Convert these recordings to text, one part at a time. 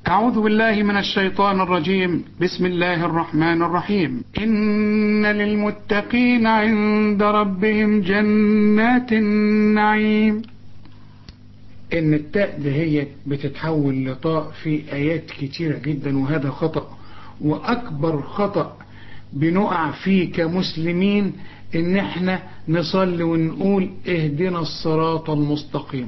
أعوذ بالله من الشيطان الرجيم. بسم الله الرحمن الرحيم. إن للمتقين عند ربهم جنات النعيم. إن التاء دهيت بتتحول لطاء في آيات كتيرة جدا، وهذا خطأ، وأكبر خطأ بنقع فيه كمسلمين إن احنا نصلي ونقول اهدنا الصراط المستقيم.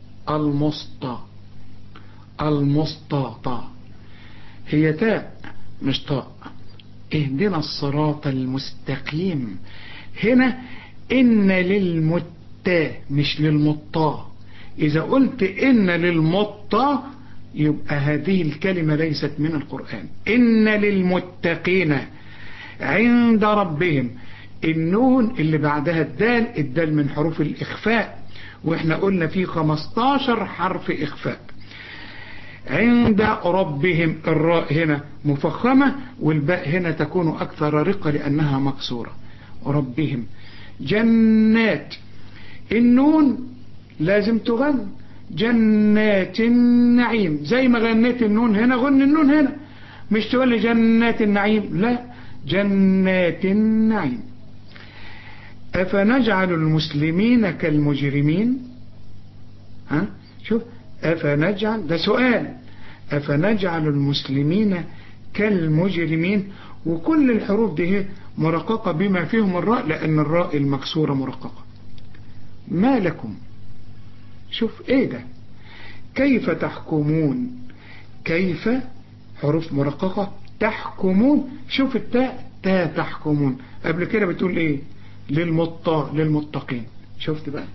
المسطى هي تاء مش طاء. اهدنا الصراط المستقيم. هنا إن للمتى مش للمطا. إذا قلت إن للمطا يبقى هذه الكلمة ليست من القرآن. إن للمتقين عند ربهم، النون اللي بعدها الدال من حروف الإخفاء، وإحنا قلنا فيه 15 حرف إخفاء. عند ربهم، الراء هنا مفخمة والباء هنا تكون أكثر رقة لأنها مكسورة. ربهم جنات، النون لازم تغن. جنات النعيم، زي ما غنيت النون هنا غن النون هنا، مش تقول لي جنات النعيم، لا، جنات النعيم. أفنجعل المسلمين كالمجرمين؟ شوف، أفنجعل، ده سؤال، أفنجعل المسلمين كالمجرمين، وكل الحروف دي مرققة بما فيهم الراء، لأن الراء المكسورة مرققة. ما لكم، شوف ايه ده، كيف تحكمون، كيف حروف مرققة، تحكمون، شوف التاء، تاء تحكمون، قبل كده بتقول ايه، للمتقين. شفت بقى.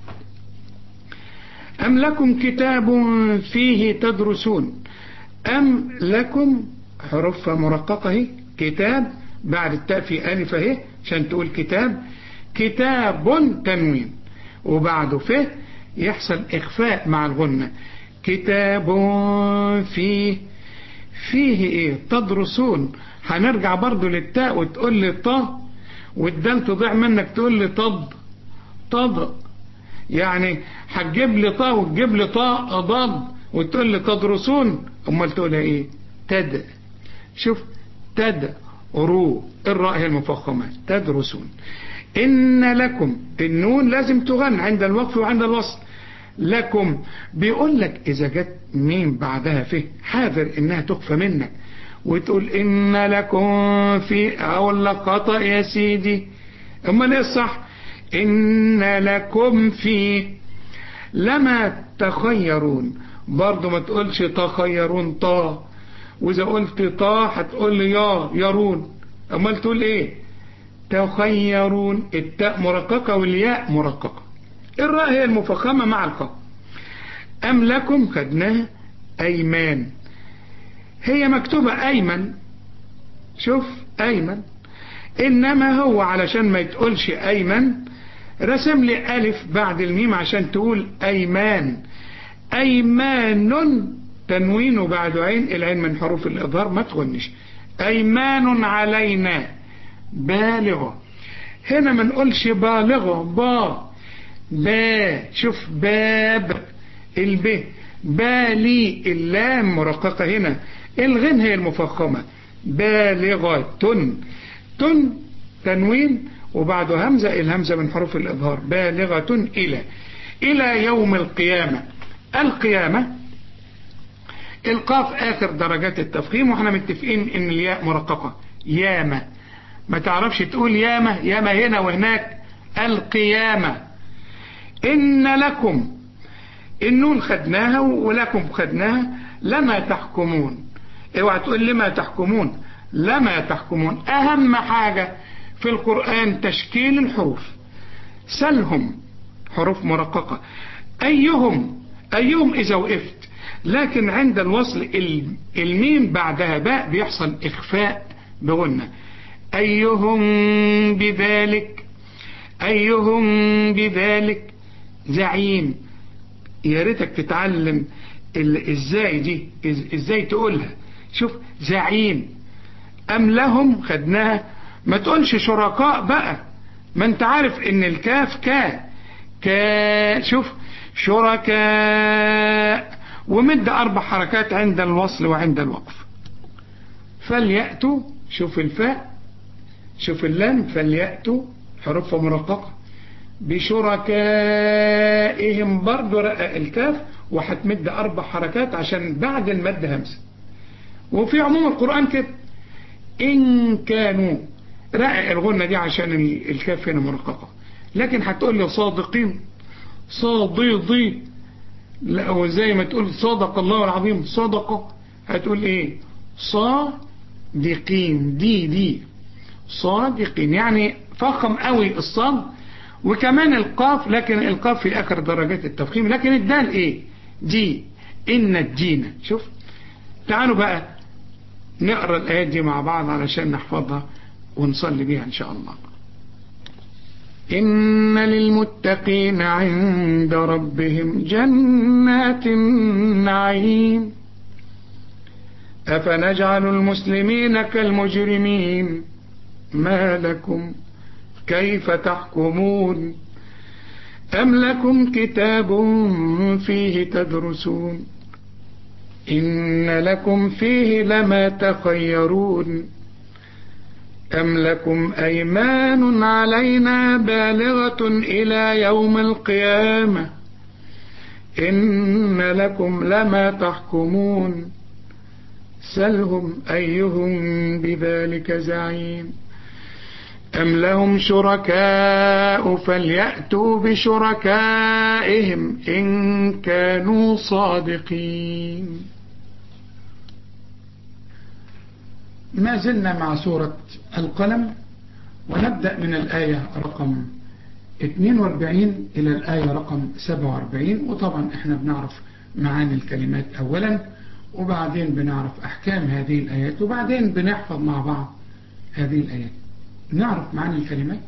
أم لكم كتاب فيه تدرسون، أم لكم حروف مرققة اهي، كتاب بعد التاء في ألف اهي عشان تقول كتاب، كتاب تنوين وبعده فيه يحصل إخفاء مع الغنة. كتاب فيه ايه، تدرسون، هنرجع برضو للتاء وتقول لي طا، والدال تضيع منك تقول لي طض، يعني هتجيب لي طا وتجيب لي طا ضاد وتقول لي تدرسون، امال تقولها ايه، تد. شوف، تد رو، الراء هي المفخمة، تدرسون. إن لكم، النون لازم تغن عند الوقف وعند الوصل. لكم بيقول لك إذا جت ميم بعدها فيه حاذر إنها تخفى منك وتقول إن لكم في، أقول لك خطأ يا سيدي، أمال إيه الصح؟ إن لكم في لما تخيرون، برضو ما تقولش تخيرون طا، وإذا قلت طا هتقول لي يرون، أمال تقول إيه، تخيرون، التاء مرققة والياء مرققة، الراء هي المفخمة مع الخاء. أم لكم خدناها أيمان، هي مكتوبة أيمن، شوف أيمن، إنما هو علشان ما يتقولش أيمن رسم لي ألف بعد الميم عشان تقول أيمان. أيمان تنوين وبعد عين، العين من حروف الإظهار ما تغنش. أيمان علينا بالغة، هنا ما نقولش بالغة، با، شوف باب، الب، بالي، اللام مرققة هنا، الغين هي المفخمة، بالغة، تن تنوين وبعده همزة، الهمزة من حروف الإظهار، بالغة إلى يوم القيامة. القيامة القاف آخر درجات التفخيم، واحنا متفقين ان الياء مرققة، ياما، ما تعرفش تقول ياما هنا وهناك. القيامة. إن لكم، النون خدناها ولكم خدناها. لما تحكمون، اوعى تقول لما تحكمون، لما تحكمون. أهم حاجة في القرآن تشكيل الحروف. سلهم حروف مرققة، أيهم إذا وقفت، لكن عند الوصل الميم بعدها باء بيحصل إخفاء بغنة. أيهم بذلك زعيم. يا ريتك تتعلم ازاي دي، ازاي تقولها. شوف، زعيم. أم لهم خدناها، ما تقولش شركاء بقى، ما انت عارف ان الكاف كا، شوف، شركاء، ومد 4 حركات عند الوصل وعند الوقف. فليأتوا، شوف الفاء، شوف اللام، فليأتوا حروف مرققة بشركائهم، برضو رقق الكاف وهتمد 4 حركات عشان بعد المد همزة. وفي عموم القرآن كده إن كانوا، رقق الغنة دي عشان الكاف هنا مرققة. لكن هتقول لي صادقين، صادقين، لا، وزي ما تقول صدق الله العظيم، صدقه، هتقول ايه؟ صادقين، دي صادقين، يعني فخم قوي الصاد، وكمان القاف، لكن القاف في اخر درجات التفخيم، لكن الدال ايه؟ دي، ان الدين. شوف، تعالوا بقى نقرأ الآيات دي مع بعض علشان نحفظها ونصلي بيها إن شاء الله. إن للمتقين عند ربهم جنات النعيم أفنجعل المسلمين كالمجرمين ما لكم كيف تحكمون أم لكم كتاب فيه تدرسون إن لكم فيه لما تخيرون أم لكم أيمان علينا بالغة إلى يوم القيامة إن لكم لما تحكمون سلهم أيهم بذلك زعيم أم لهم شركاء فليأتوا بشركائهم إن كانوا صادقين. ما زلنا مع سورة القلم، ونبدأ من الآية رقم 42 إلى الآية رقم 47. وطبعا احنا بنعرف معاني الكلمات أولا، وبعدين بنعرف أحكام هذه الآيات، وبعدين بنحفظ مع بعض هذه الآيات. نعرف معاني الكلمات.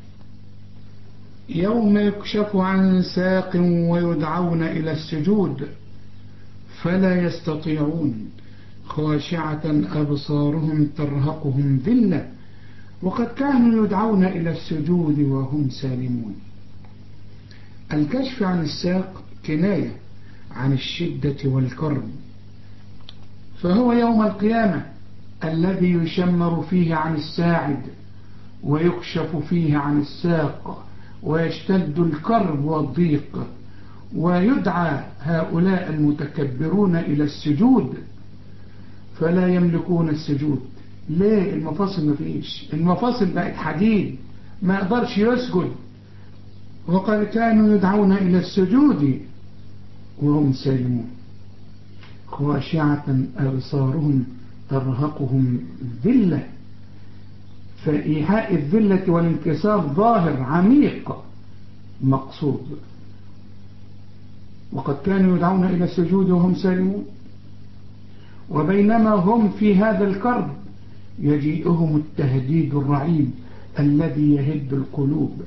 يوم يكشف عن ساق ويدعون إلى السجود فلا يستطيعون خاشعة أبصارهم ترهقهم ذلة وقد كانوا يدعون إلى السجود وهم سالمون. الكشف عن الساق كناية عن الشدة والكرب، فهو يوم القيامة الذي يشمر فيه عن الساعد ويكشف فيه عن الساق ويشتد الكرب والضيق، ويدعى هؤلاء المتكبرون إلى السجود فلا يملكون السجود. ليه؟ المفاصل مفيش، المفاصل بقت حديد، ما يقدرش يسجد. وقد كانوا يدعون إلى السجود وهم سالمون خاشعة أبصارهم ترهقهم ذلة، فإيحاء الذلة والانكسار ظاهر عميق مقصود. وقد كانوا يدعون إلى السجود وهم سالمون، وبينما هم في هذا الكرب يجيئهم التهديد الرعيم الذي يهد القلوب.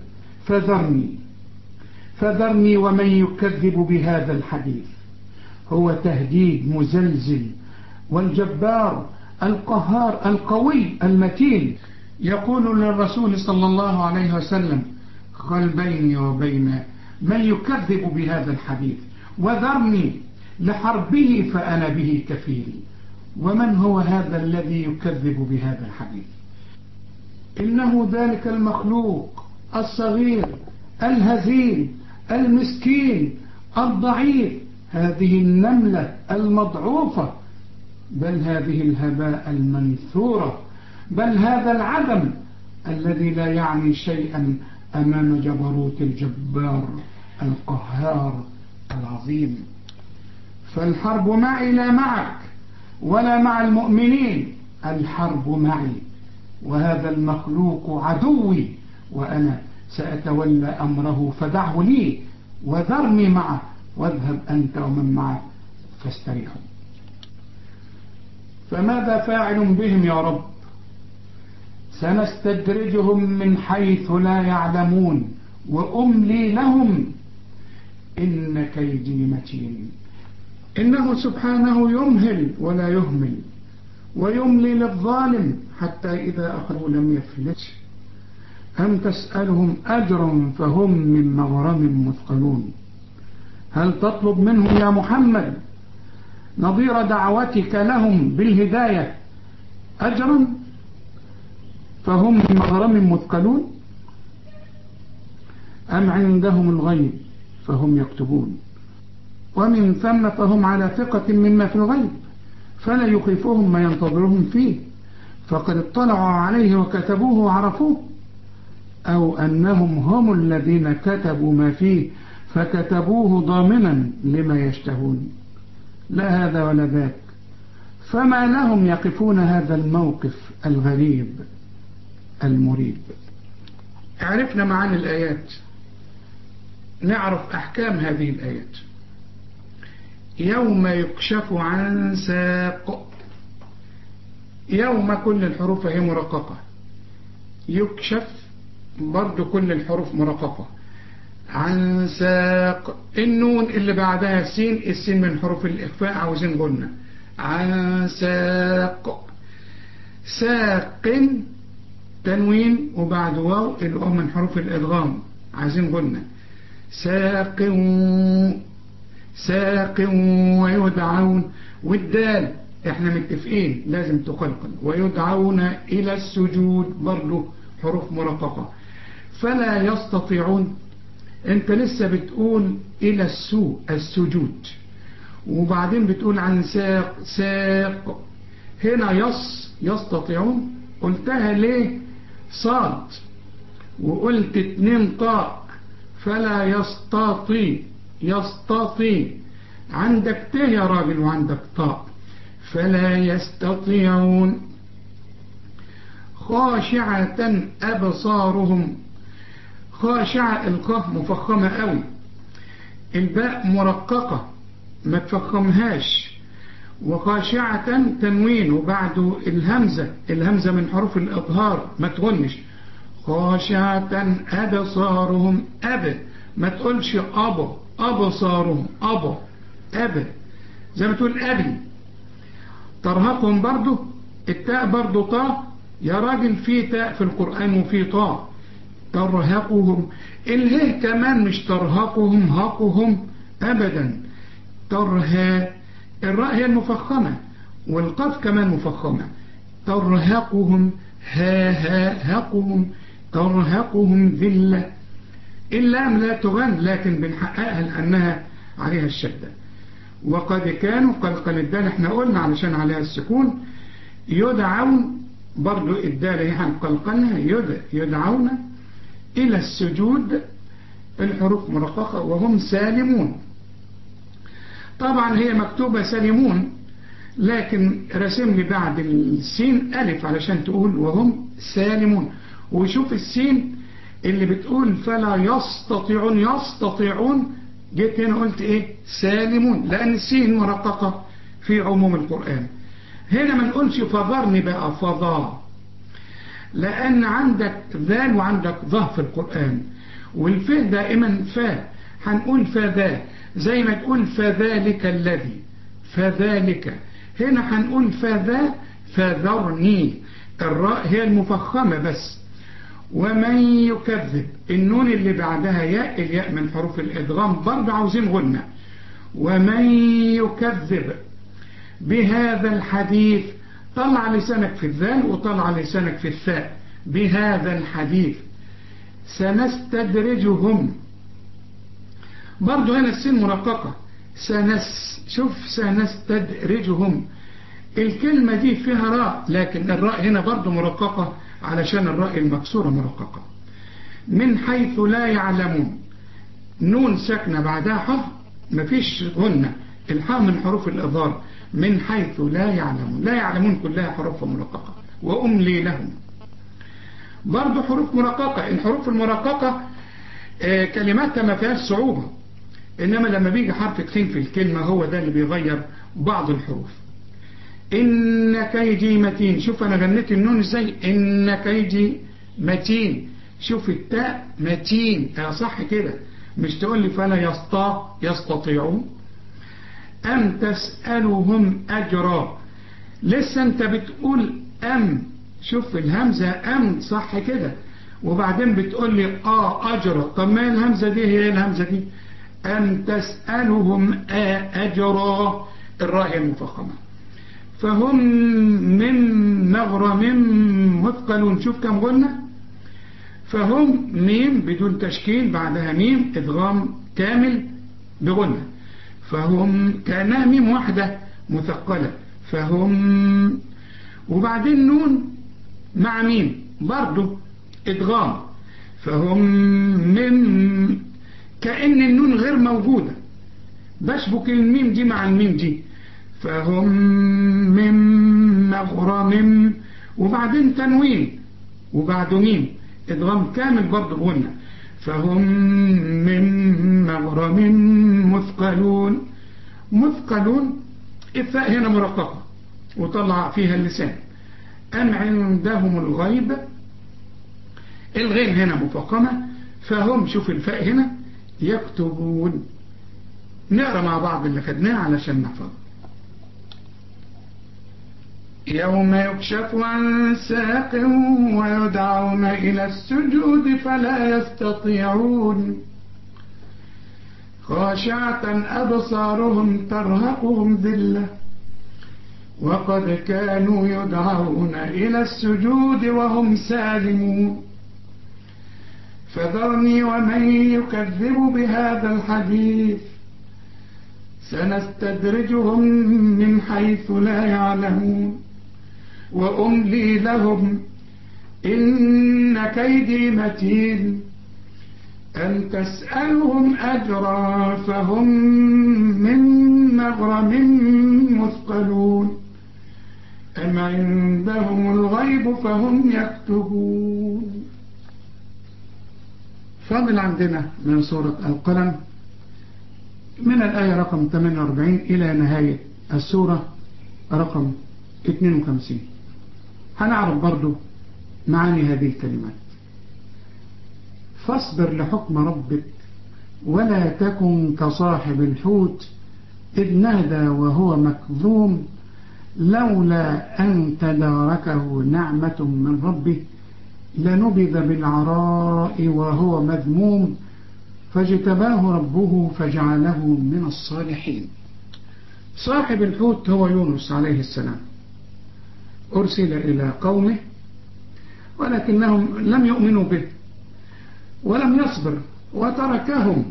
فذرني ومن يكذب بهذا الحديث، هو تهديد مزلزل، والجبار القهار القوي المتين يقول للرسول صلى الله عليه وسلم: خل بيني وبين من يكذب بهذا الحديث، وذرني لحربه فأنا به كفيل. ومن هو هذا الذي يكذب بهذا الحديث؟ إنه ذلك المخلوق الصغير الهزيل المسكين الضعيف، هذه النملة المضعوفة، بل هذه الهباء المنثورة، بل هذا العدم الذي لا يعني شيئا أمام جبروت الجبار القهار العظيم. فالحرب معي لا معك ولا مع المؤمنين، الحرب معي، وهذا المخلوق عدوي، وأنا سأتولى أمره، فدعه لي وذرني معه، واذهب أنت ومن معك فاستريحوا. فماذا فاعل بهم يا رب؟ سنستدرجهم من حيث لا يعلمون وأملي لهم إن كيدي متين. إنه سبحانه يمهل ولا يهمل، ويملي للظالم حتى إذا أخذوا لم يفلت. أم تسألهم أجرا فهم من مغرم مثقلون. هل تطلب منهم يا محمد نظير دعوتك لهم بالهداية أجرا فهم من مغرم مثقلون أم عندهم الغيب فهم يكتبون ومن ثم فهم على ثقة مما في الغيب فلا يخيفهم ما ينتظرهم فيه فقد اطلعوا عليه وكتبوه وعرفوه أو أنهم هم الذين كتبوا ما فيه فكتبوه ضامنا لما يشتهون لا هذا ولا ذاك فما لهم يقفون هذا الموقف الغريب المريب. عرفنا معاني الآيات، نعرف أحكام هذه الآيات. يوم يكشف عن ساق، يوم كل الحروف هي مرققة، يكشف برضو كل الحروف مرققة. عن ساق النون اللي بعدها السين، السين من حروف الإخفاء عاوزين قلنا عن ساق. ساق تنوين وبعد واو الواو من حروف الإدغام عايزين قلنا ساق ساق ويدعون. والدال احنا متفقين لازم تقلقل ويدعون إلى السجود برضو حروف مرققة. فلا يستطيعون انت لسه بتقول إلى السجود وبعدين بتقول عن ساق ساق. هنا يستطيعون قلتها ليه صاد وقلت 2 طاء فلا يستطيع عندك ت يا راجل وعندك طاء فلا يستطيعون. خاشعة أبصارهم، خاشعة القاف مفخمة قوي، الباء مرققة ما تفخمهاش. وخاشعة تنوين وبعده الهمزة من حروف الإظهار ما تغنش. خاشعة أبصارهم ما تقولش أبصارهم زي ما تقول أبي. ترهقهم برضو التاء برضو طاء يا راجل، في تاء في القرآن وفي طاء. ترهقهم اله كمان مش ترهقهم هقهم أبدا. الراء هي المفخمة والقاف كمان مفخمة. ترهقهم هقهم ترهقهم ذلة. اللام لا تغن لكن بنحققها لأنها عليها الشدة. وقد كانوا قلقل الدال احنا قلنا علشان عليها السكون. يدعون برضو الدال هي هنقلقلها يدعون إلى السجود الحروف مرققة وهم سالمون. طبعا هي مكتوبة سالمون لكن رسم لي بعد السين ألف علشان تقول وهم سالمون. وشوف السين اللي بتقول فلا يستطيعون جيت هنا قلت ايه سالمون لأن السين مرققة في عموم القرآن. هنا ما نقولش فضرني بقى فضاء لأن عندك ذال وعندك ظه في القرآن والفه دائما فاء هنقول فذا زي ما تقول فذلك الذي فذلك. هنا هنقول فذا فذرني الراء هي المفخمة بس. ومن يكذب النون اللي بعدها ياء الياء من حروف الإدغام برضه عاوزين غنة. ومن يكذب بهذا الحديث طلع لسانك في الذال وطلع لسانك في الثاء. بهذا الحديث سنستدرجهم برضه هنا السين مرققة. شوف سنستدرجهم الكلمة دي فيها راء لكن الراء هنا برضه مرققة علشان الراء المكسورة مرققة. من حيث لا يعلمون نون ساكنة بعدها حاء مفيش غنة. الحاء من حروف الإظهار. من حيث لا يعلمون لا يعلمون كلها حروف مرققة. وأملي لهم برضه حروف مرققة. الحروف المرققة كلماتها ما فيهاش صعوبة إنما لما بيجي حرف تخين في الكلمة هو ده اللي بيغير بعض الحروف. إن كيدي متين. شوف أنا غنيت النون إزاي إن كيدي متين. شوف التاء متين صح كده مش تقول لي فلا يستطيعون. أم تسألهم أجرا لسه أنت بتقول أم. شوف الهمزة أم صح كده وبعدين بتقول لي أجرا. طب ما الهمزة دي هي الهمزة دي. أم تسألهم أجرا الراء المفخمة. فهم من مغرم مثقلون. شوف كم قلنا؟ فهم ميم بدون تشكيل بعدها ميم إدغام كامل بغنة، فهم كأنها ميم واحدة مثقلة، فهم، وبعدين نون مع ميم برضو إدغام، فهم من، كأن النون غير موجودة، بشبك الميم دي مع الميم دي، فهم من مغرم، وبعدين تنوين وبعده ميم إدغام كامل برضو بغنة، فهم من مغرم مثقلون. مثقلون الفاء هنا مرققة وطلع فيها اللسان. أم عندهم الغيب، الغين هنا مفخمة، فهم، شوف الفاء هنا، يكتبون. نقرأ مع بعض اللي خدناه علشان نحفظ. يوم يكشف عن ساق ويدعون إلى السجود فلا يستطيعون، خاشعة أبصارهم ترهقهم ذلة وقد كانوا يدعون إلى السجود وهم سالمون. فذرني ومن يكذب بهذا الحديث سنستدرجهم من حيث لا يعلمون وأملي لهم إن كيدي متين. أن تسألهم أجرا فهم من مغرم مثقلون. أم عندهم الغيب فهم يكتبون. فاضل عندنا من سورة القلم من الآية رقم 48 إلى نهاية السورة رقم 52. هنعرف برضو معاني هذه الكلمات. فاصبر لحكم ربك ولا تكن كصاحب الحوت إذ نادى وهو مكظوم لولا أن تداركه نعمة من ربه لنبذ بالعراء وهو مذموم فاجتباه ربه فجعله من الصالحين. صاحب الحوت هو يونس عليه السلام، أرسل إلى قومه ولكنهم لم يؤمنوا به ولم يصبر وتركهم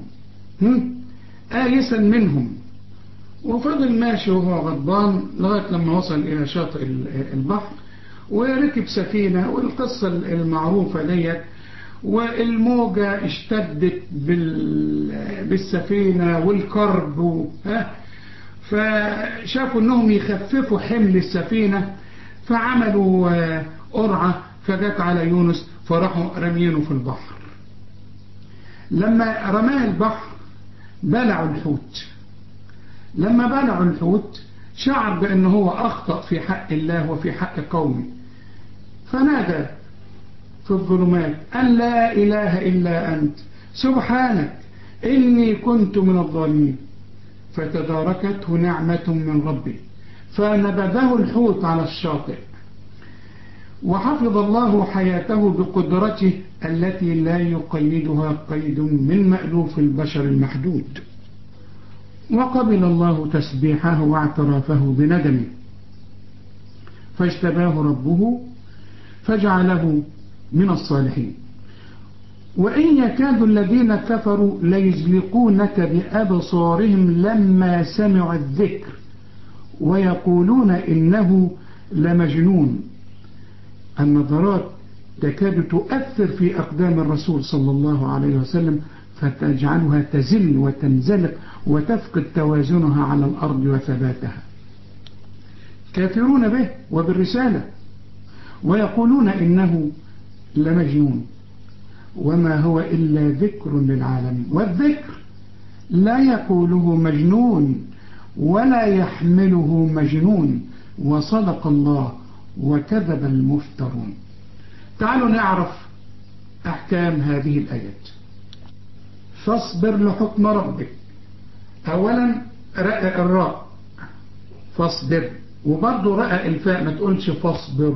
آيسا منهم، وفضل ماشي وهو غضبان لغاية لما وصل إلى شاطئ البحر وركب سفينة، والقصة المعروفة ديت، والموجة اشتدت بالسفينة والكرب فشافوا انهم يخففوا حمل السفينة فعملوا قرعة فجت على يونس فراحوا رمينه في البحر. لما رماه البحر بلعوا الحوت، لما بلعوا الحوت شعر بأنه هو أخطأ في حق الله وفي حق قومه فنادى في الظلمات أن لا إله إلا أنت سبحانك إني كنت من الظالمين فتداركته نعمة من ربه فنبذه الحوت على الشاطئ وحفظ الله حياته بقدرته التي لا يقيدها قيد من مألوف البشر المحدود. وقبل الله تسبيحه واعترافه بندمه فاجتباه ربه فجعله من الصالحين. وإن يكاد الذين كفروا ليزلقونك بأبصارهم لما سمعوا الذكر ويقولون إنه لمجنون. النظرات تكاد تؤثر في أقدام الرسول صلى الله عليه وسلم فتجعلها تزل وتنزلق وتفقد توازنها على الأرض وثباتها. كافرون به وبالرسالة ويقولون إنه لمجنون وما هو إلا ذكر للعالمين. والذكر لا يقوله مجنون ولا يحمله مجنون وصدق الله وكذب المفترون. تعالوا نعرف أحكام هذه الآيات. فاصبر لحكم ربك، أولا رأى الراء فاصبر، وبرضه رأى الفاء ما تقولش فاصبر،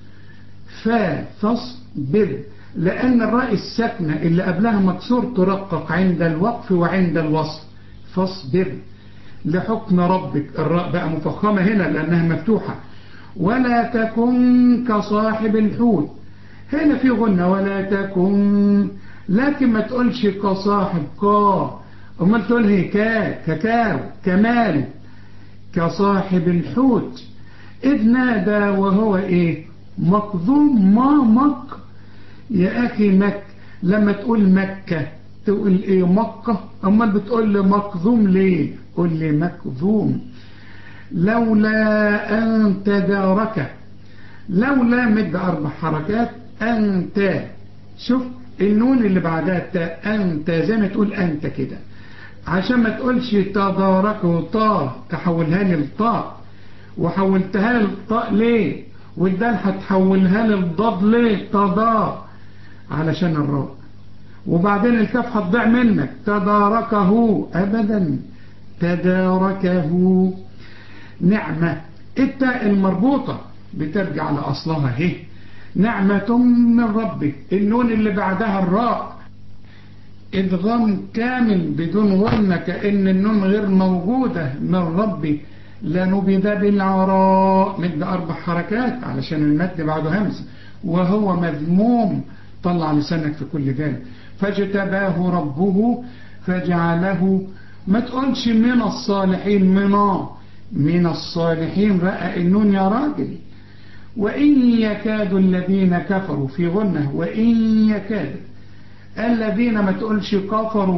فاصبر لأن الراء الساكنة اللي قبلها مكسور ترقق عند الوقف وعند الوصل. فاصبر لحكم ربك، الراء بقى مفخمة هنا لأنها مفتوحة. ولا تكن كصاحب الحوت، هنا في غنة ولا تكن، لكن ما تقولش كصاحب كا، امال تقول هي ككاو كمال كصاحب الحوت إذ نادى وهو إيه مكظوم. ما مك يا أخي مك، لما تقول مكة تقول إيه مكة، أمال بتقول لي مكظوم ليه؟ قول لي مكظوم. لولا أن تداركه، لولا مد 4 حركات. أنت، شوف النون اللي بعدها التاء، أنت زي ما تقول أنت كده، عشان ما تقولش تداركه طاء تحولها لي الطاء، وحولتها لي الطاء ليه؟ والدال هتحولها لي الضاد ليه؟ تضاء علشان الراء، وبعدين الكاف هتضيع منك. تداركه أبدا، تداركه. نعمة، التاء المربوطة بترجع لأصلها هي نعمة من ربك، النون اللي بعدها الراء إدغام كامل بدون غنة كأن النون غير موجودة من ربي. لنبذ بالعراء، مد 4 حركات علشان المد بعده همزة، وهو مذموم، طلع لسانك في كل ذلك. فاجتباه ربه فجعله، ما تقولش من الصالحين، من الصالحين رأى النون يا راجل. وإن يكاد الذين كفروا في غنة، وإن يكاد الذين، ما تقولش كفروا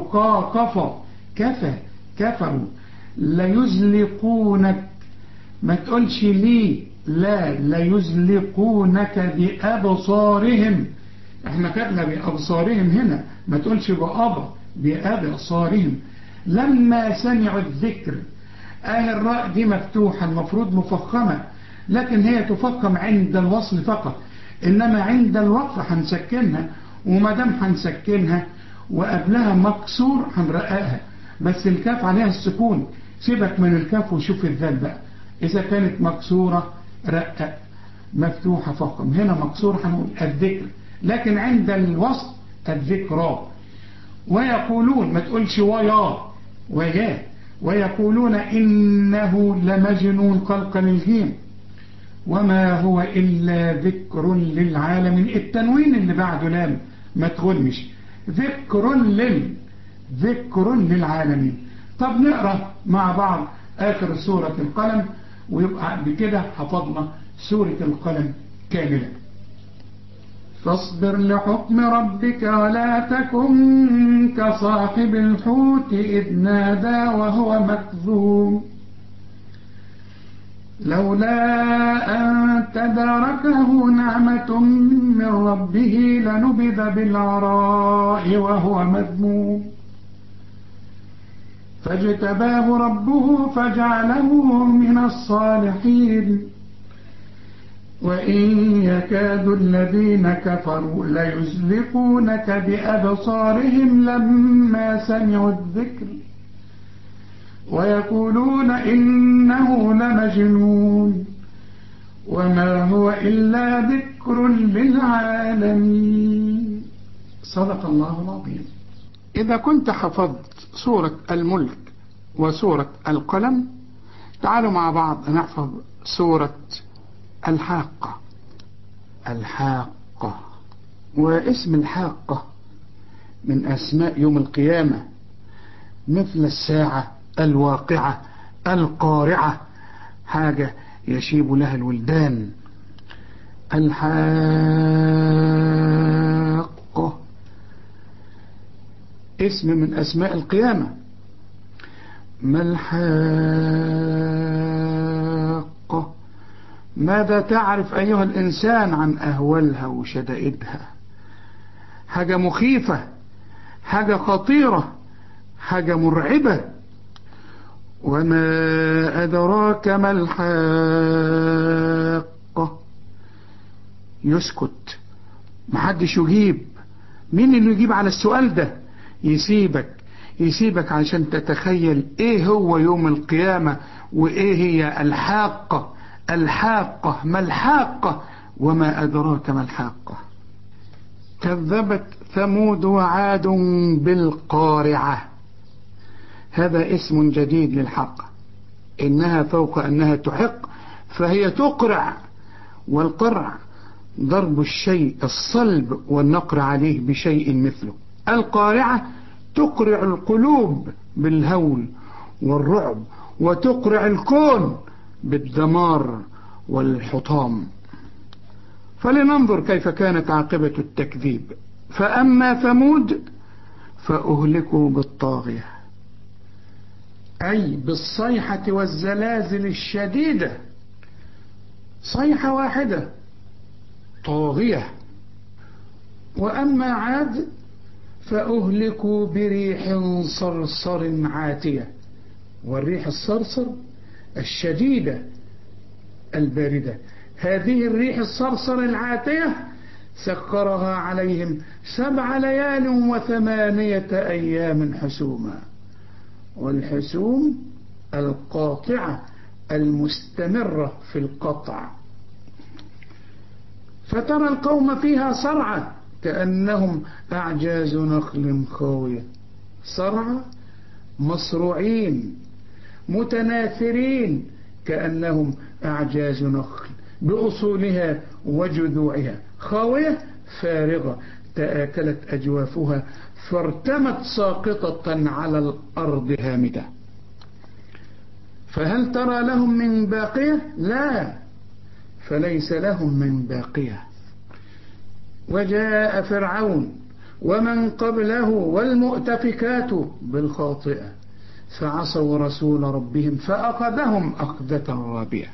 كفروا ليزلقونك، ما تقولش لي لا ليزلقونك بأبصارهم، احنا خدنا بأبصارهم هنا، ما تقولش بأبصارهم. لما سمعوا الذكر، الراء دي مفتوحة المفروض مفخمة، لكن هي تفخم عند الوصل فقط، إنما عند الوقف هنسكنها، وما دام هنسكنها وقبلها مكسور هنرققها، بس الكاف عليها السكون. سيبك من الكاف وشوف الذال بقى، إذا كانت مكسورة رقق، مفتوحة فخم. هنا مكسور هنقول الذكر، لكن عند الوصل الذكرى. ويقولون، ما تقولش ويا، ويقولون إنه لمجنون، قلقل الجيم، وما هو إلا ذكر للعالمين، التنوين اللي بعده لام ما تغنش، ذكر للعالمين. طب نقرأ مع بعض آخر سورة القلم، ويبقى بكده حفظنا سورة القلم كاملة. فاصبر لحكم ربك ولا تكن كصاحب الحوت إذ نادى وهو مكظوم، لولا أن تداركه نعمة من ربه لنبذ بالعراء وهو مذموم، فاجتباه ربه فجعله من الصالحين. وإن يكاد الذين كفروا ليزلقونك بأبصارهم لما سمعوا الذكر ويقولون إنه لمجنون وما هو إلا ذكر للعالمين. صدق الله العظيم. إذا كنت حفظت سورة الملك وسورة القلم، تعالوا مع بعض نحفظ سورة الحاقة. واسم الحاقة من أسماء يوم القيامة، مثل الساعة، الواقعة، القارعة، حاجة يشيب لها الولدان. الحاقة اسم من أسماء القيامة. ما الحاقة؟ ماذا تعرف أيها الإنسان عن أهوالها وشدائدها؟ حاجة مخيفة، حاجة خطيرة، حاجة مرعبة. وما أدراك ما الحاقة؟ يسكت، محدش يجيب. مين اللي يجيب على السؤال ده؟ يسيبك عشان تتخيل ايه هو يوم القيامة وايه هي الحاقة. ما الحاقة؟ وما أدراك ما الحاقة؟ كذبت ثمود وعاد بالقارعة، هذا اسم جديد للحاقة. إنها فوق أنها تحق فهي تقرع، والقرع ضرب الشيء الصلب والنقر عليه بشيء مثله. القارعة تقرع القلوب بالهول والرعب، وتقرع الكون بالدمار والحطام. فلننظر كيف كانت عاقبة التكذيب. فأما ثمود فأهلكوا بالطاغية، أي بالصيحة والزلازل الشديدة، صيحة واحدة طاغية. وأما عاد فأهلكوا بريح صرصر عاتية، والريح الصرصر الشديدة الباردة. هذه الريح الصرصر العاتية سخرها عليهم 7 ليال و8 أيام حسوما. والحسوم القاطعة المستمرة في القطع. فترى القوم فيها صرعى كأنهم أعجاز نخل خاوية. صرعى مصروعين متناثرين كأنهم أعجاز نخل بأصولها وجذوعها، خاوية فارغة تآكلت أجوافها فارتمت ساقطة على الأرض هامدة. فهل ترى لهم من باقية؟ لا، فليس لهم من باقية. وجاء فرعون ومن قبله والمؤتفكات بالخاطئة فعصوا رسول ربهم فأخذهم أخذة رابية.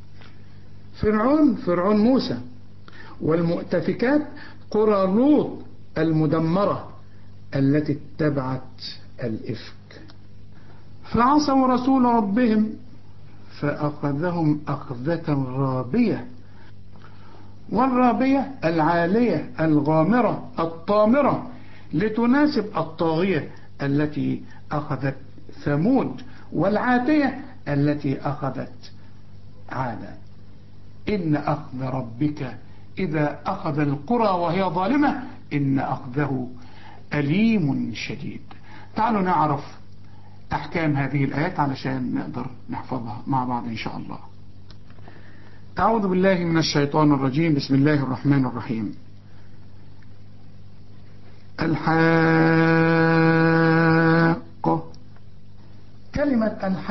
فرعون موسى، والمؤتفكات قرى لوط المدمرة التي اتبعت الإفك. فعصوا رسول ربهم فأخذهم أخذة رابية. والرابية العالية الغامرة الطامرة لتناسب الطاغية التي أخذت ثمود، والعاتية التي أخذت عادا. إن أخذ ربك إذا أخذ القرى وهي ظالمة إن أخذه أليم شديد. تعالوا نعرف أحكام هذه الآيات علشان نقدر نحفظها مع بعض إن شاء الله. أعوذ بالله من الشيطان الرجيم. بسم الله الرحمن الرحيم. الحاقة. كلمة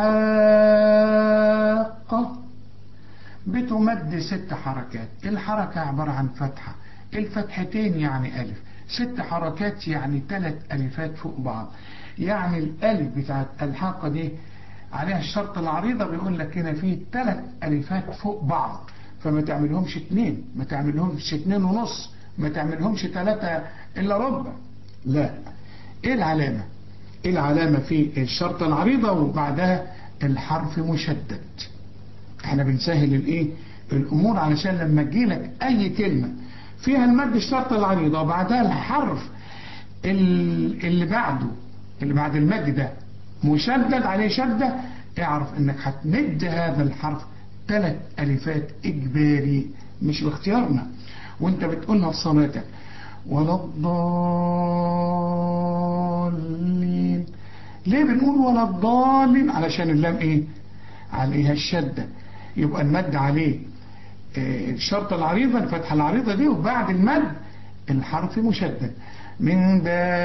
الحاقة بتمد 6 حركات. الحركة عبارة عن فتحة، الفتحتين يعني ألف، 6 حركات يعني 3 ألفات فوق بعض. يعني الألف بتاعت الحاقة دي عليها الشرط العريضة، بيقول لك هنا فيه 3 ألفات فوق بعض، فما تعملهمش 2، ما تعملهمش 2.5، ما تعملهمش 3 إلا ربع. لا، إيه العلامة؟ إيه العلامة في الشرط العريضة وبعدها الحرف مشدد؟ احنا بنسهل الايه الامور علشان لما تجيلك اي كلمة فيها المد الشرط العريضة وبعدها الحرف اللي بعد المد ده مشدد عليه شدة، اعرف انك هتمد هذا الحرف 3 ألفات اجباري مش باختيارنا. وانت بتقولها في صلاتك ولا الضالين. ليه بنقول ولا الضالين؟ علشان اللام ايه عليها الشدة، يبقى المد عليه الشرط العريضة الفتحة العريضة دي، وبعد المد الحرف مشدد. من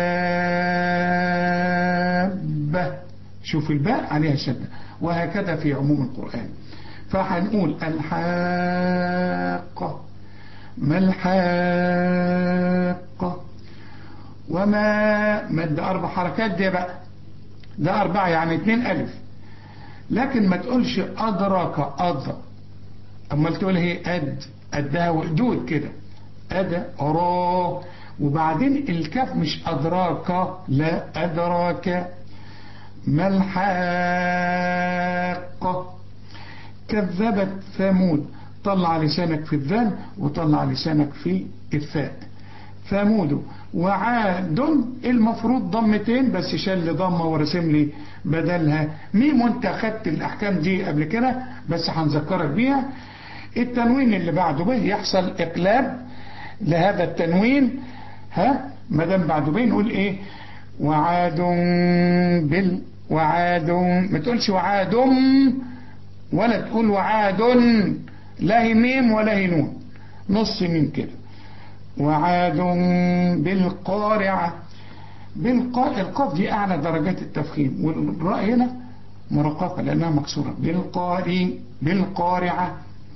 دابة، شوف الباء عليها شدة، وهكذا في عموم القرآن. فهنقول الحاقة، ما الحاقة، وما مد 4 حركات دي بقى، ده 4 يعني 2 ألف. لكن ما تقولش أدرك أض، أما تقول هي قدها وقدود كده، أدرا، وبعدين الكاف مش أدراك، لا أدراك. ما الحاقة. كذبت ثمود، طلع لسانك في الذال وطلع لسانك في الثاء. ثمود. وعاد المفروض ضمتين بس شال لي ضمه ورسم لي بدلها ميم، وانت اخدت الاحكام دي قبل كده بس هنذكرك بيها. التنوين اللي بعده به يحصل اقلاب لهذا التنوين. ما دام بعده به نقول ايه؟ وعاد وعاد، ما تقولش وعاد ولا تقول وعاد لا هي ميم ولا هي نون، نص ميم كده. وعاد بالقارعة. القاف دي أعلى درجات التفخيم، والراء هنا مرققة لأنها مكسورة. بالقارعة.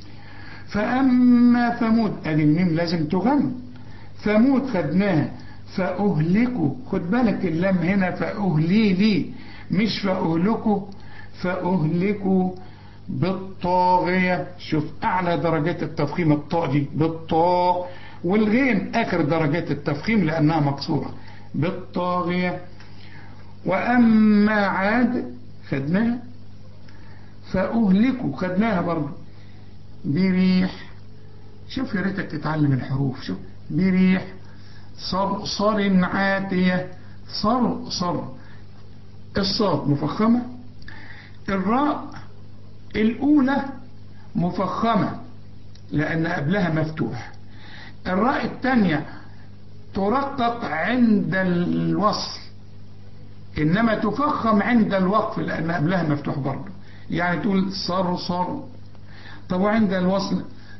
فأما ثمود، أدي الميم لازم تغم. ثمود خدناها. فأهلكوا، خد بالك اللام هنا فأهلي مش فأهلكوا. فأهلكوا بالطاغية. شوف أعلى درجات التفخيم الطاء دي بالطاء، والغين آخر درجات التفخيم لأنها مكسورة. بالطاغية. وأما عاد خدناها. فأهلكوا خدناها برضه بريح. شوف يا ريتك تتعلم الحروف. شوف بريح صرصر عاتية. صر الصاد مفخمة، الراء الأولى مفخمة لأن قبلها مفتوح، الراء الثانية ترقق عند الوصل إنما تفخم عند الوقف لأن قبلها مفتوح برضه. يعني تقول صرصر. طب وعند الوصل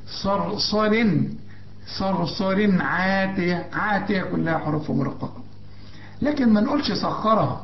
صرصر عاتية. عاتية كلها حروف مرققة. لكن ما نقولش سخرها.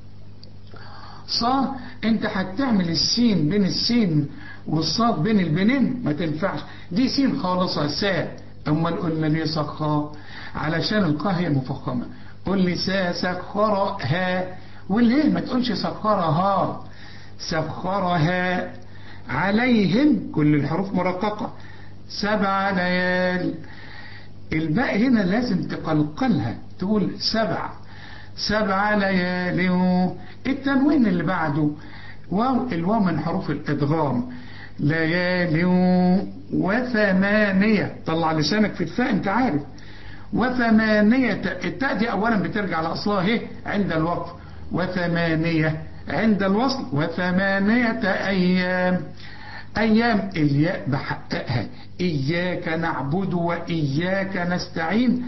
صار انت هتعمل السين بين السين والصاد بين البنين ما تنفعش، دي سين خالصة سا. امال قلنا ليه سخر؟ علشان القاء هي مفخمة. قل لي سخرها، والليه ما تقولش سخرها. سخرها عليهم، كل الحروف مرققة. 7 ليال. الباء هنا لازم تقلقلها تقول 7 ليال. التنوين اللي بعده الواو من حروف الادغام. ليال وثمانية. طلع لسانك في الثاء انت عارف. وثمانية، التاء دي اولا بترجع لاصلها اهي عند الوقف، وثمانية عند الوصل. وثمانية ايام. ايام الياء بحققها. اياك نعبد واياك نستعين.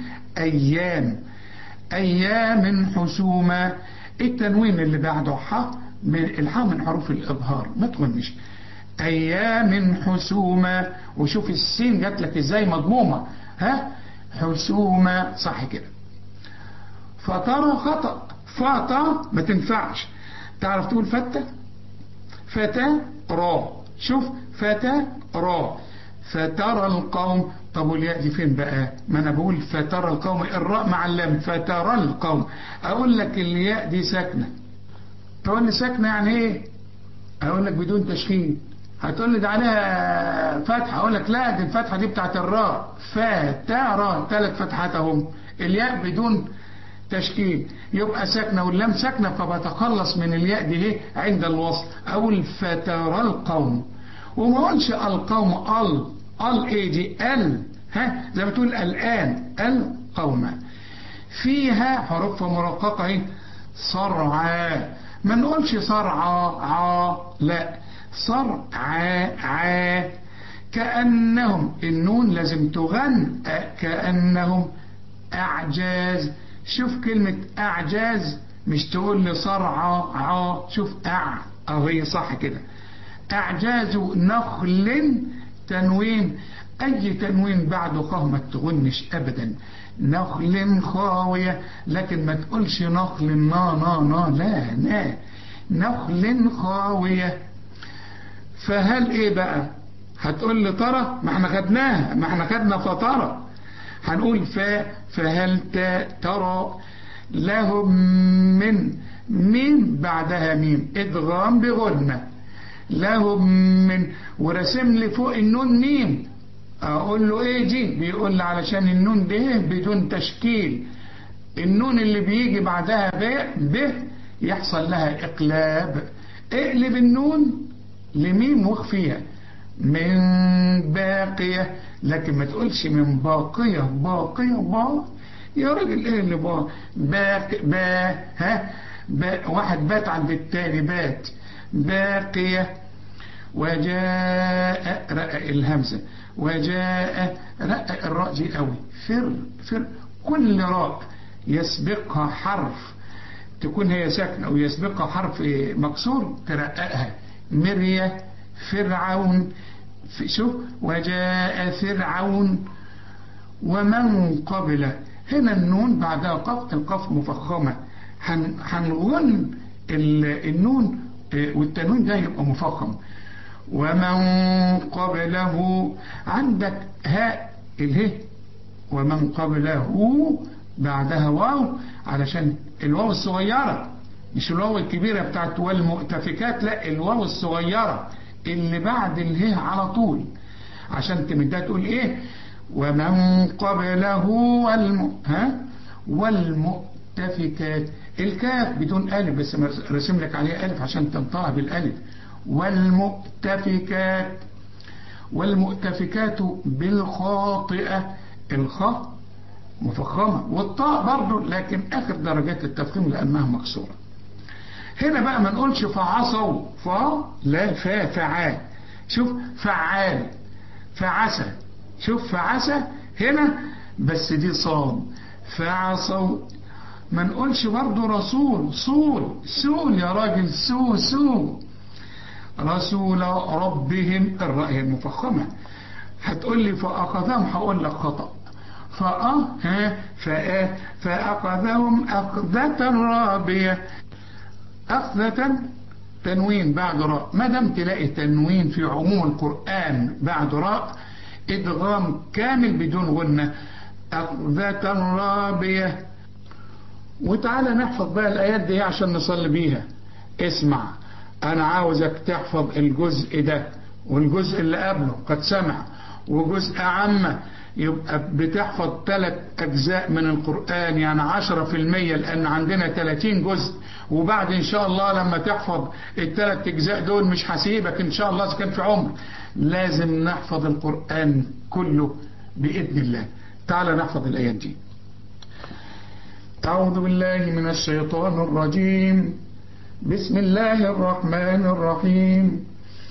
ايام حسوما. التنوين اللي بعده الحاء من حروف الاظهار ما تغنش. ايام حسوما. وشوف السين جات لك ازاي مضمومه. حسوما صح كده. فترى خطأ. فاطا ما تنفعش. تعرف تقول فتى را. شوف فتى را. فترى القوم. طب والياء دي فين بقى؟ ما انا بقول فترى القوم، الراء مع اللام. فترى القوم. اقول لك الياء دي ساكنه. تقول لي ساكنه يعني ايه؟ اقول لك بدون تشكيل. هتقول لي ده عليها فتحه، اقول لك لا، دي الفتحه دي بتاعت الراء. فترى 3 فتحات اهم. الياء بدون تشكيل يبقى ساكنه، واللام ساكنه، فبتخلص من الياء دي ايه عند الوصل. اقول فترى القوم. وما اقولش القوم ايه دي زي ما تقول الان القوم. فيها حروف مرققه ايه صرعا. ما نقولش صرعا لا، صرعا. كأنهم النون لازم تغن. كأنهم أعجاز. شوف كلمة أعجاز مش تقول لي صرعا شوف هي صح كده. أعجاز نخل. تنوين، أي تنوين بعده خاء ما تغنش أبدا. نخل خاوية. لكن ما تقولش نخل نا لا نخل خاوية. فهل إيه بقى؟ هتقول لي ترى، ما احنا خدناها، ما احنا خدنا فترى. هنقول فهل ترى لهم من ميم بعدها ميم ادغام بغنة. لهم من، ورسم لي فوق النون ميم. اقول له ايه دي؟ بيقول لي علشان النون ده بدون تشكيل. النون اللي بيجي بعدها ب يحصل لها اقلاب. اقلب النون لميم واخفيها. من باقية. لكن ما تقولش من باقية با. يا راجل ايه اللي واحد بات عند التاني بات. باقية. وجاء رقق الهمزة. وجاء رقق الراء دي قوي. فر كل راء يسبقها حرف تكون هي ساكنة أو يسبقها حرف مكسور ترققها. مرية فرعون. شوف وجاء فرعون ومن قبله. هنا النون بعدها قاف، القاف مفخمة، هنغن النون والتنوين ده يبقى مفخم. ومن قبله عندك هاء اله، ومن قبله بعدها واو علشان الواو الصغيرة، مش الواو الكبيرة بتاعت والمؤتفكات، لا الواو الصغيرة اللي بعد اله على طول، عشان تمدها تقول ايه ومن قبله والمؤتفكات. الكاف بدون ألف بس رسم لك عليها ألف عشان تنطق بالألف. والمؤتفكات، والمؤتفكات بالخاطئة، الخاء مفخمة والطاء برضو لكن آخر درجات التفخيم لأنها مكسورة. هنا بقى ما نقولش فعصوا، لا فعال. شوف فعال، فعسى، شوف فعسى هنا بس دي صاد. فعصوا. ما نقولش برضو رسول، سول يا راجل، سو رسول ربهم، الراء هي المفخمة. هتقول لي فأخذهم، هقول لك خطأ. فأخذهم أخذة رابية. أخذة تنوين بعد راء، ما دام تلاقي تنوين في عموم القرآن بعد راء إدغام كامل بدون غنة. أخذة رابية. وتعالى نحفظ بقى الآيات دي عشان نصلي بيها. اسمع، أنا عاوزك تحفظ الجزء ده والجزء اللي قبله قد سمع وجزء عامة، يبقى بتحفظ 3 أجزاء من القرآن، يعني 10%، لأن عندنا 30 جزء. وبعد إن شاء الله لما تحفظ ال3 أجزاء دول مش هسيبك إن شاء الله إذا كان في عمر، لازم نحفظ القرآن كله بإذن الله. تعالى نحفظ الآيات دي. أعوذ بالله من الشيطان الرجيم. بسم الله الرحمن الرحيم.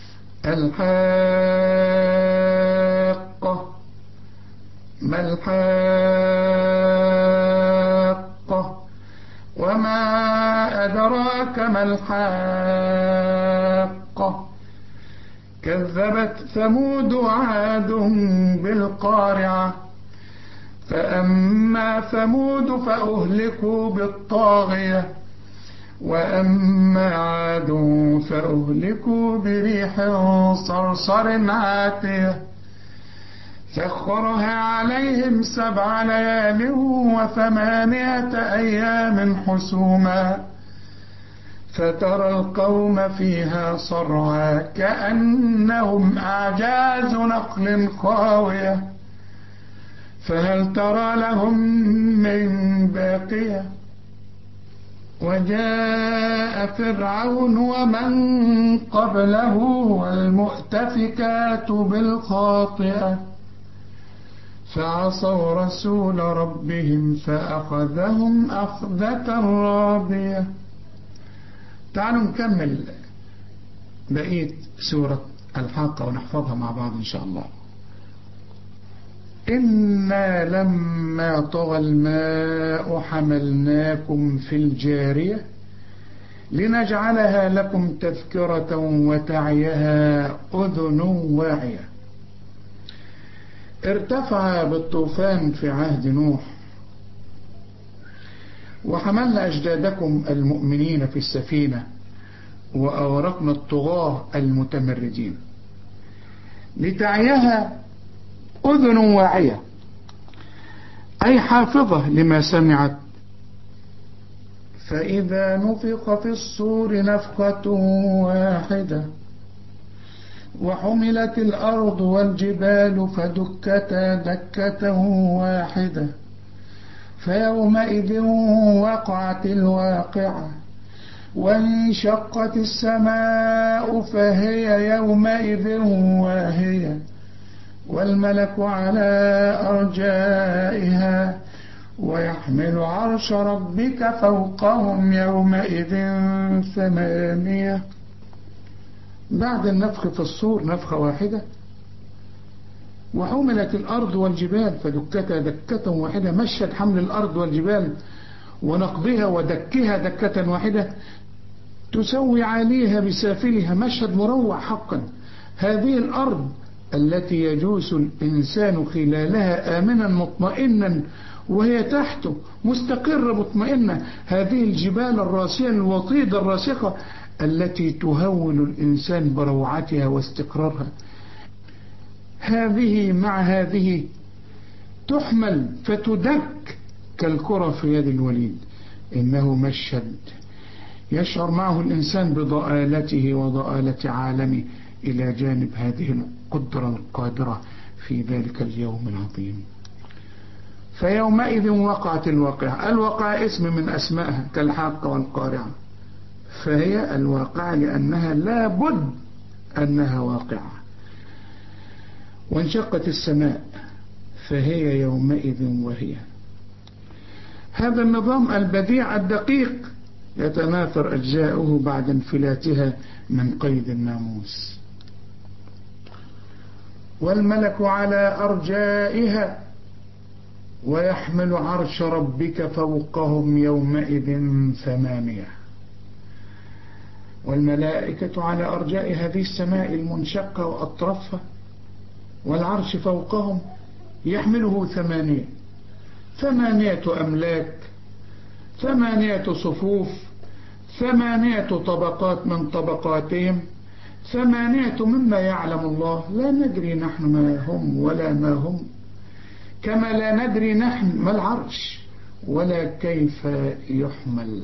الحاقة، ما الحاقة، وما أدراك ما الحاقة. كذبت ثمود وعاد بالقارعة. فأما ثمود فأهلكوا بالطاغية، وأما عاد فأهلكوا بريح صرصر عاتية سخرها عليهم 7 ليال و8 أيام حسوما، فترى القوم فيها صرعى كأنهم أعجاز نخل خاوية، فهل ترى لهم من باقية. وجاء فرعون ومن قبله والمؤتفكات بالخاطئة، فعصوا رسول ربهم فأخذهم أخذة رابية. تعالوا نكمل بقية سورة الحاقة ونحفظها مع بعض إن شاء الله. إنا لما طغى الماء حملناكم في الجارية لنجعلها لكم تذكرة وتعيها أذن واعية. ارتفع بالطوفان في عهد نوح، وحملنا أجدادكم المؤمنين في السفينة وأغرقنا الطغاة المتمردين لتعيها أذن واعية، أي حافظة لما سمعت. فإذا نفخ في الصور نفخة واحدة وحملت الأرض والجبال فدكتا دكة واحدة فيومئذ وقعت الواقعة وانشقت السماء فهي يومئذ واهية والملك على أرجائها ويحمل عرش ربك فوقهم يومئذ 8. بعد النفخ في الصور نفخة واحدة، وحملت الأرض والجبال فدكتا دكة واحدة، مشهد حمل الأرض والجبال ونقضها ودكها دكة واحدة تسوي عليها بسافلها، مشهد مروع حقا. هذه الأرض التي يجوس الإنسان خلالها آمنا مطمئنا وهي تحته مستقرة مطمئنة، هذه الجبال الراسية الوطيدة الراسخة التي تهون الإنسان بروعتها واستقرارها، هذه مع هذه تحمل فتدك كالكرة في يد الوليد. إنه مشهد يشعر معه الإنسان بضآلته وضآلة عالمه إلى جانب هذه القدرة القادرة في ذلك اليوم العظيم. فيومئذ وقعت الواقعة. الواقعة اسم من أسمائها كالحاقة والقارعة، فهي الواقعة لأنها لا بد أنها واقعة. وانشقت السماء فهي يومئذ وهي. هذا النظام البديع الدقيق يتناثر أجزاؤه بعد انفلاتها من قيد الناموس. والملك على أرجائها ويحمل عرش ربك فوقهم يومئذ ثمانية. والملائكة على أرجاء هذه السماء المنشقة وأطرافها، والعرش فوقهم يحمله ثمانية أملاك، 8 صفوف، 8 طبقات من طبقاتهم، 8 مما يعلم الله، لا ندري نحن ما هم ولا ما هم، كما لا ندري نحن ما العرش ولا كيف يحمل.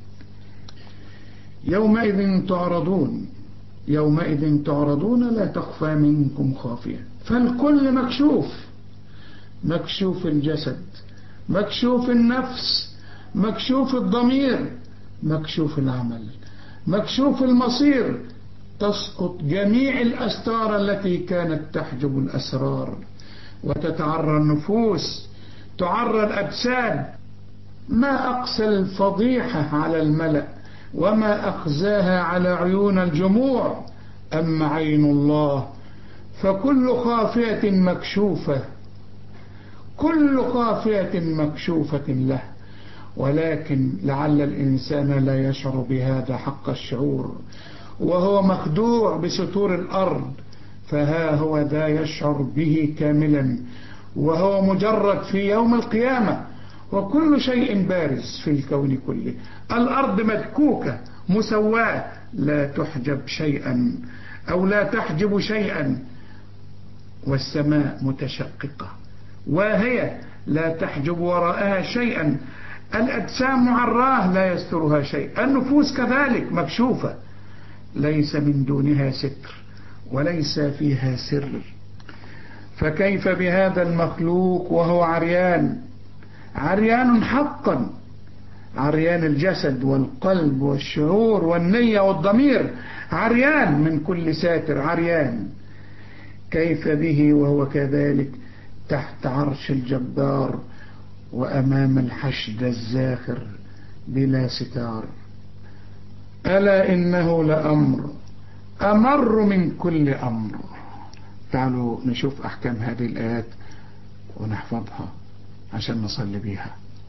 يومئذ تعرضون لا تخفى منكم خافية. فالكل مكشوف، مكشوف الجسد، مكشوف النفس، مكشوف الضمير، مكشوف العمل، مكشوف المصير. تسقط جميع الأستار التي كانت تحجب الأسرار، وتتعرى النفوس، تعرى الأجساد. ما أقسى الفضيحة على الملأ، وما أخزاها على عيون الجموع. أما عين الله فكل خافية مكشوفة، كل خافية مكشوفة له، ولكن لعل الإنسان لا يشعر بهذا حق الشعور، وهو مخدوع بستور الأرض. فها هو ذا يشعر به كاملا، وهو مجرد في يوم القيامة، وكل شيء بارز في الكون كله. الأرض مدكوكة مسواة، لا تحجب شيئا أو لا تحجب شيئا، والسماء متشققة وهي لا تحجب وراءها شيئا. الأجسام معراه لا يسترها شيء، النفوس كذلك مكشوفة، ليس من دونها ستر وليس فيها سر. فكيف بهذا المخلوق وهو عريان، عريان حقا، عريان الجسد والقلب والشعور والنية والضمير، عريان من كل ساتر، عريان. كيف به وهو كذلك تحت عرش الجبار وأمام الحشد الزاخر بلا ستار. ألا إنه لأمر أمر من كل أمر. تعالوا نشوف أحكام هذه الآيات ونحفظها عشان نصلي بيها.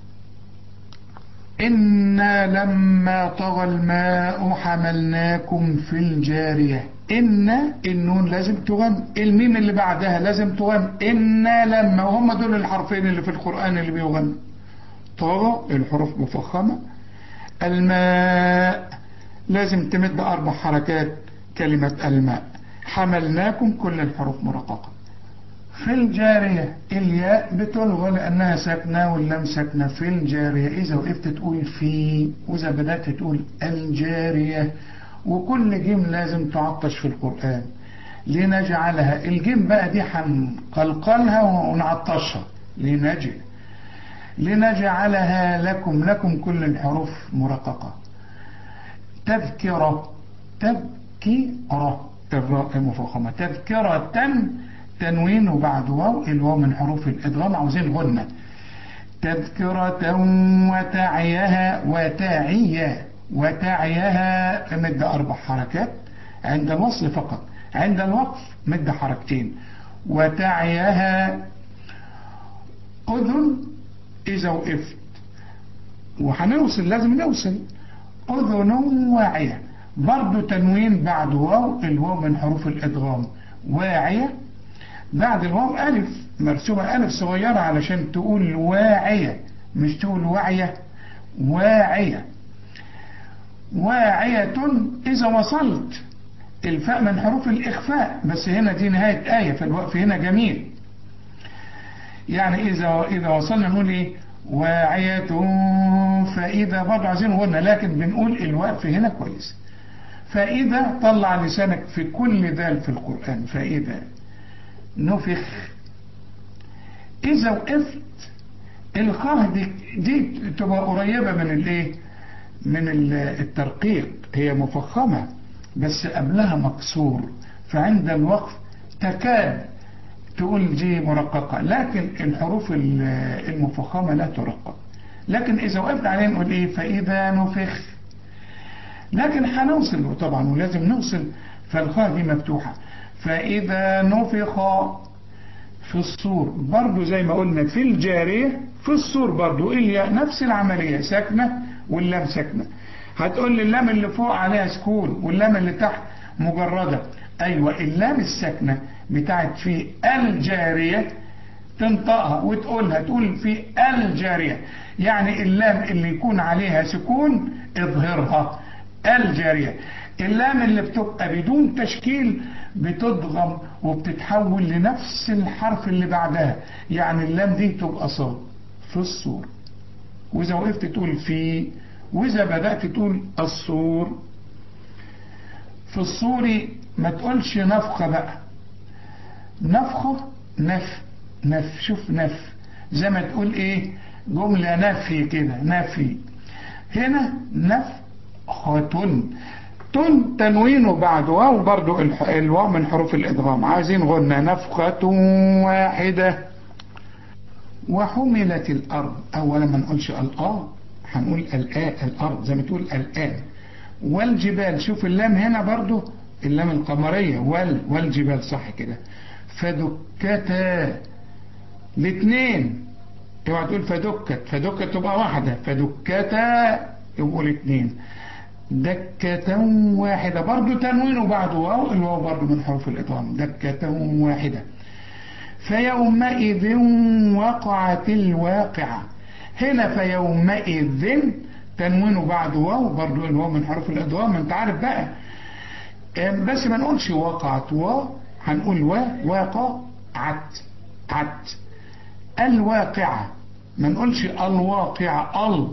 إنا لما طغى الماء حملناكم في الجارية. النون لازم تغن، الميم اللي بعدها لازم تغن. إنا لما، وهم دول الحرفين اللي في القرآن اللي بيغنوا. طغى الحروف مفخمة، الماء لازم تمد 4 حركات كلمة الماء، حملناكم كل الحروف مرققة. في الجارية الياء بتلغى لأنها ساكنة واللام ساكنة. في الجارية إذا وقفت تقول في، وإذا بدأت تقول الجارية. وكل جيم لازم تعطش في القرآن لنجعلها. الجيم بقى دي هنقلقلها ونعطشها لنجعلها لكم كل الحروف مرققة. تذكرة الراء مفخمة. تذكرة تنوين وبعد واو، الواو من حروف الإدغام، عاوزين غنة. تذكرة وتعيها مد 4 حركات عند الوصل فقط، عند الوقف مد 2 حركات. وتعيها أذن إذا وقفت، وهنوصل لازم نوصل. أذن واعية، برضو تنوين بعد واو، الواو من حروف الإدغام. واعية، بعد الواو ألف مرسومة، ألف صغيرة علشان تقول واعية مش تقول واعية. واعية. واعية إذا وصلت، الفاء من حروف الإخفاء، بس هنا دي نهاية آية، فالوقف هنا جميل. يعني إذا وصلنا نقول إيه؟ واعية. فإذا برضه عايزين غنى، لكن بنقول الوقف هنا كويس. فإذا طلع لسانك في كل ذال في القرآن. فإذا نفخ، إذا وقفت الخاء دي تبقى قريبة من الإيه؟ من الترقيق، هي مفخمة بس قبلها مكسور، فعند الوقف تكاد تقول دي مرققة، لكن الحروف المفخمة لا ترقق. لكن إذا وقفنا عليه نقول إيه؟ فإذا نفخ. لكن هنوصل طبعا ولازم نوصل، فالخاء دي مفتوحة. فإذا نفخ في الصور، برضو زي ما قلنا في الجارية، في الصور برضو هي نفس العملية، ساكنة واللام ساكنة. هتقول لي اللام اللي فوق عليها سكون واللام اللي تحت مجردة. أيوة، اللام الساكنة بتاعت في الجارية تنطقها وتقولها، تقول في الجارية، يعني اللام اللي يكون عليها سكون اظهرها. الجارية. اللام اللي بتبقى بدون تشكيل بتضغم وبتتحول لنفس الحرف اللي بعدها، يعني اللام دي تبقى صاد في الصور. وإذا وقفت تقول في، وإذا بدأت تقول الصور. في الصور ما تقولش نفخة بقى، نفخة نف شوف نف، زي ما تقول ايه جملة نفي كده، نفي. هنا نفخة، تنوينه بعد واو، برضو الواو من حروف الإدغام، عايزين غنى. نفخة واحدة. وحملت الأرض، أولا ما نقولش الآ، هنقول الأرض زي ما تقول الآن. والجبال، شوف اللام هنا برضو اللام القمرية، والجبال صح كده. فدكتا، الاثنين، اوعى تقول فدكت تبقى واحدة، فدكتا يبقوا الاثنين. دكة واحدة، برضو تنوين بعد واو، الواو برضو من حروف الإدغام. دكة واحدة. فيومئذ وقعت الواقعة. هنا فيومئذ تنوين بعد واو، برضو الواو من حروف الإدغام، انت عارف بقى. بس ما نقولش وقعت هنقول واقعت. الواقعة، ما نقولش الواقعة،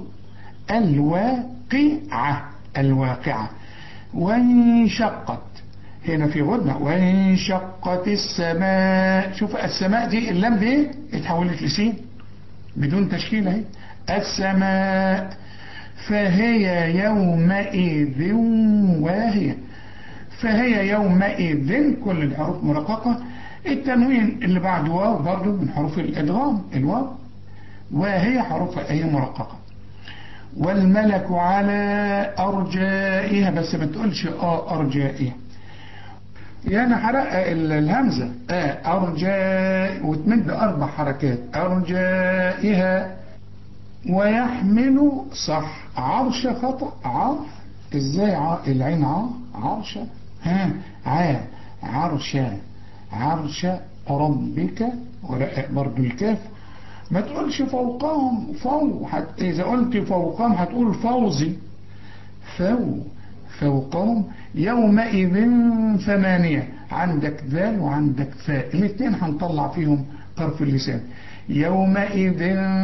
الواقعة. وانشقت، هنا في غنة. وانشقت السماء، شوف السماء دي اللام دي اتحولت لسين بدون تشكيل اهي. السماء. فهي يومئذ واهية. فهي يومئذ كل الحروف مرققة. التنوين اللي بعد واو برضو من حروف الإدغام، الواو. وهي حروف هي مرققة. والملك على أرجائها، بس ما تقولش أرجائها، يعني حرق الهمزة أرجاء، وتمد 4 حركات. أرجائها. ويحمل صح، عرش خطأ، ازاي العين عرشة، عرش ربك. برضو الكاف ما تقولش فوقهم إذا قلت فوقهم هتقول فوزي. فوقهم. يومئذ 8، عندك ذال وعندك فاء، الاثنين هنطلع فيهم طرف اللسان. يومئذ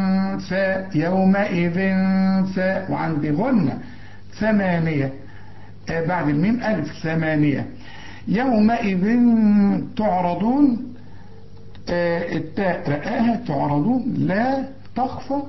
فاء، وعندي غنة 8 بعد الميم ألف 8. يومئذ تعرضون، التاء رقاها تعرضون. لا تخفى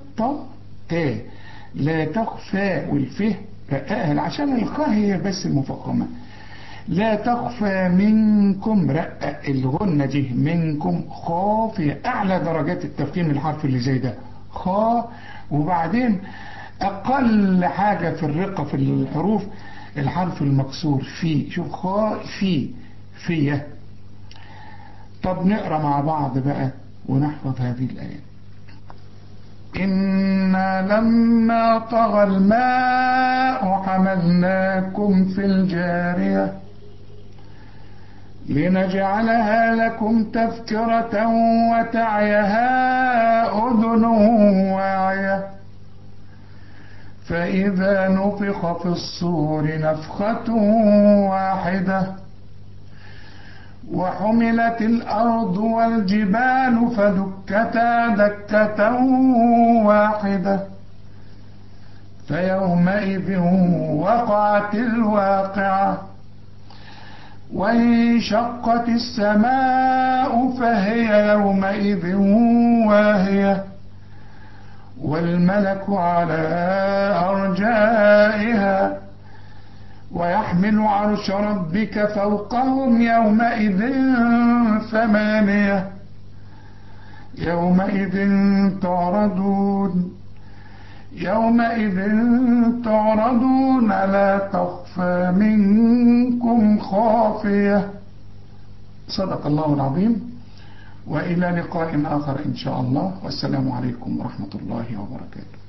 لا تخفى، والفه رقاها عشان الخاء هي بس المفخمة. لا تخفى منكم، رقق الغنة دي منكم. خافية، أعلى درجات التفخيم الحرف اللي زي ده خا. وبعدين أقل حاجة في الرقة في الحروف الحرف المكسور في، شوف خا فيه. طب نقرأ مع بعض بقى ونحفظ هذه الآية. إنا لما طغى الماء حملناكم في الجارية لنجعلها لكم تذكرة وتعيها أذن واعية فإذا نفخ في الصور نفخة واحدة وحملت الأرض والجبال فدكتا دكة واحدة فيومئذ وقعت الواقعة وانشقت السماء فهي يومئذ واهية والملك على أرجائها ويحمل عرش ربك فوقهم يومئذ ثمانية يومئذ تعرضون لا تخفى منكم خافية. صدق الله العظيم. وإلى لقاء آخر إن شاء الله، والسلام عليكم ورحمة الله وبركاته.